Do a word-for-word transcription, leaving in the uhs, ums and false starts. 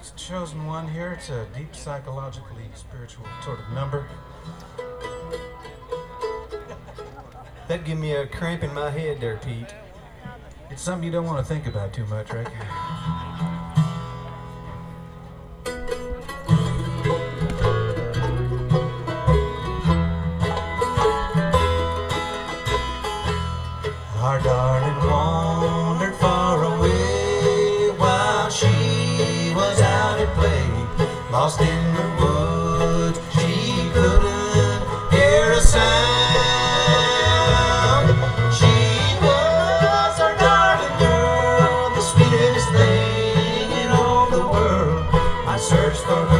chosen one here. It's a deep psychologically spiritual sort of number. That give me a cramp in my head there, Pete. It's something you don't want to think about too much, Rick. Our darling wandered far away while she was out at play, lost in the woods. She couldn't hear a sound. She was our darling girl, the sweetest thing in all the world. I searched for her